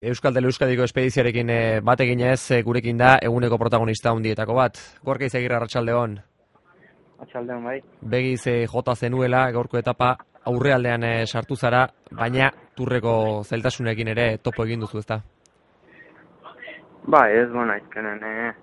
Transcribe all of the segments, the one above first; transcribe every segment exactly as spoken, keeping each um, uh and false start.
Euskal Tele Euskadiko espedizioarekin e, bat eginez, e, gurekin da eguneko protagonista handietako bat. Gorka Izagirre, arratsaldeon. Arratsaldeon bai. Begiz e, jota zenuela gaurko etapa aurrealdean e, sartu zara, baina turreko zailtasunekin ere topo egin duzu, ezta? Bai, ez bona izkenen, eh.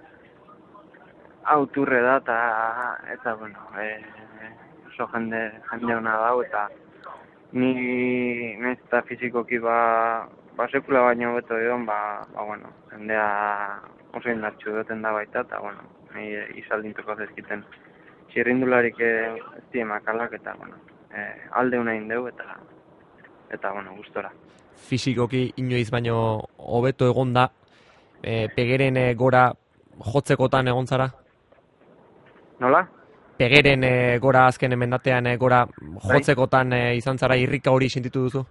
Hau turre da eta, eta bueno, eh, oso jende, jende hona dau eta ni naiz eta fizikoki ba, ba sekula baino beto egon, ba, ba bueno, jendea oso indartxu duten da baita eta bueno, nahi izaldintuko zezkiten txirrindularik ez die makalak eta bueno, eh, alde una indeu eta eta bueno, gustora. Fisikoki inoiz baino hobeto egon da, e, pegeren e, gora jotzekotan egon zara? Nola? Pegeren e, gora azken emendatean e, gora jotzekotan e, izan zara, irrika hori sentitu duzu?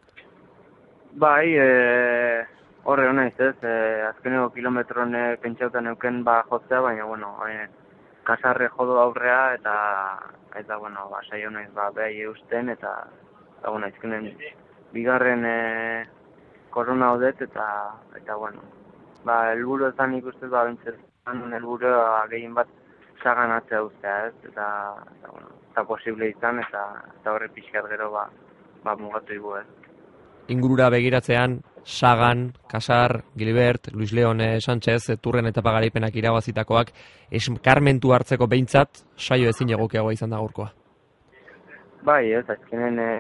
Bai, e, horre hona ez, e, azkeneko kilometron e, pentsautan euken ba jotzea, baina, bueno, e, kasarre jodo aurrea eta, eta bueno, ba, saio naiz, ba, behai eusten, eta, eta, bueno, azkenen bigarren e, korona hodet, eta, eta, bueno, ba, helburu ezan ikustez, ba, bentzez, helburu gehien bat sagan atzea ustea, ez, eta, eta, bueno, eta posible izan, eta, eta horre pixkat gero, ba, ba, mugatu igu, ez. Ingurura begiratzean, Sagan, Kasar, Gilbert, Luis Leon eh, Sánchez, eh, turren etapa garaipenak irabazitakoak, eskarmentu hartzeko behintzat, saio ezin egokiagoa izan da gaurkoa. Bai, ez, azkenen e,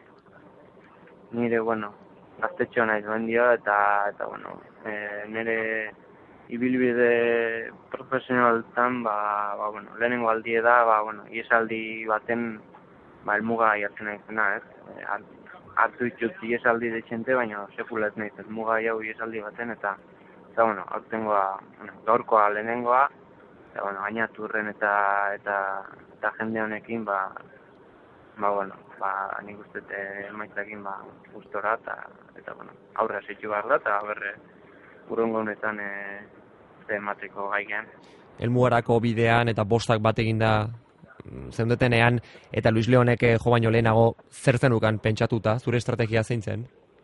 nire, bueno, gaztetxo naiz duen dio, eta, eta bueno, e, nire ibilbide profesionaltan, ba, ba, bueno, lehenengo aldie da, ba, bueno, iesaldi baten, ba, elmuga jartzen naizena, ez, e, hartu ditut iesaldi detxente, baina sekula ez nahiz, ez muga jau iesaldi baten, eta, eta bueno, aurtengoa, bueno, gaurkoa lehenengoa, eta, bueno, gaina turren eta, eta, eta jende honekin, ba, ba, bueno, ba, nik uste emaitzakin, ba, gustora, eta, eta, bueno, aurra zitzu behar da, eta berre, urrengo honetan, e, ze emateko gaigean. Elmugarako bidean eta bostak bat eginda zeundetenean, eta Luis Leonek jo baino lehenago zer zenukan pentsatuta, zure estrategia zein zen?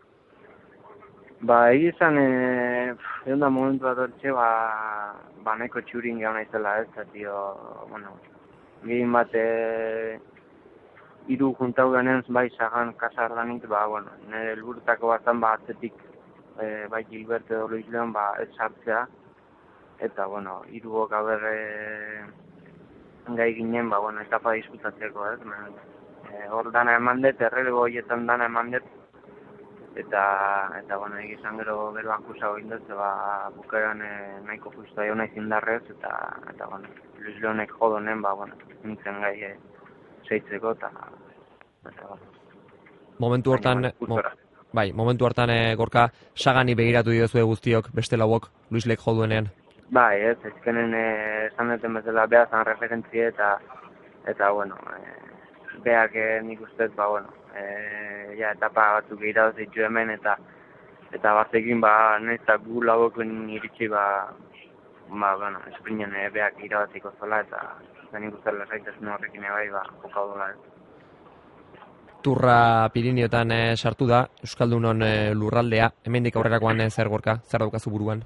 Ba, egi izan, e, egon da momentu bat hortxe, ba, ba nahiko txurin geha naizela ez, eta tio, bueno, gehien bat, e, iru juntau ganen, bai, Sagan, Kasar lanit, ba, bueno, nire helburutako batzan, ba, atzetik, e, bai, Gilbert edo Luis Leon, ba, ez sartzea, eta, bueno, iruok haber, e, gai ginen, ba, bueno, etapa disputatzeko, ez, e, hor dana eman dut, errelego horietan dana eman dut, eta, eta, bueno, egizan gero gero akusa hori dut, ba, bukaeran e, nahiko justa jo naiz indarrez, eta, eta, bueno, Luis Leonek jodonen, ba, bueno, nintzen gai e, zeitzeko, eta, eta, bueno. Momentu hortan, mo, bai, momentu hortan e, Gorka, Sagani begiratu diozue guztiok, beste lauok, Luis Leek joduenean. Bai, ez, ezkenen esan duten bezala beha zan referentzie eta, eta, bueno, e, beak e, nik ustez, ba, bueno, e, ja, etapa batzuk iradoz ditu hemen, eta, eta bazekin, ba, nahiz eta gu lagoken iritsi, ba, ba, bueno, esprinen e, beak irabaziko zola, eta, eta nik ustez lasaitasun horrekin ebai, ba, jokau dola, ez. Turra Pirinioetan e, sartu da, Euskaldunon e, lurraldea, hemendik aurrerakoan e, zer Gorka, zer daukazu buruan?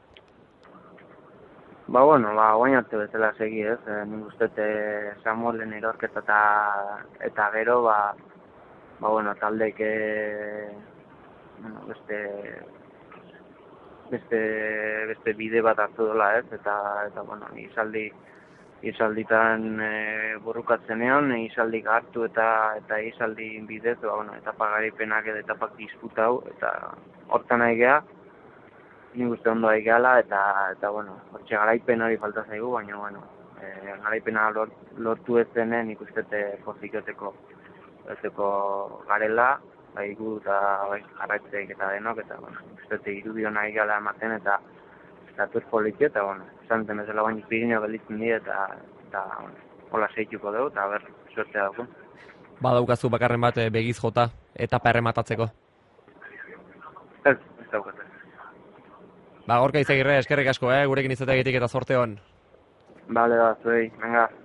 Ba, bueno, ba, guain arte bezala segi, ez, e, nik uste e, Samuelen erorketa eta, eta gero, ba, ba, bueno, taldek, e, bueno, beste, beste, beste bide bat hartu dola, ez, eta, eta, bueno, izaldi, izalditan e, borrukatzenean, izaldik hartu eta, eta izaldi bidez, ba, bueno, etapa garaipenak edo etapak disputau, eta hortan nahi geha, nik uste ondo aigeala, eta, eta, bueno, hortxe garaipen hori falta zaigu, baina, bueno, e, garaipena lort, lortu ez denen nik uste pozikoteko ezeko garela, bai gu eta bai jarraitzeik eta denok, eta, bueno, nik uste irudion aigeala ematen, eta eta tur politio, eta, bueno, esan duten bezala baina Pirineo gelditzen dira, eta, eta, bueno, hola seituko dugu, eta, ber, suertea dugu. Badaukazu bakarren bat begiz jota, etapa errematatzeko? Ez, ez daukate. Ba, Gorka Izagirre, eskerrik asko, eh? Gurekin izateagitik eta zorte hon. Bale, ba, zuei, venga.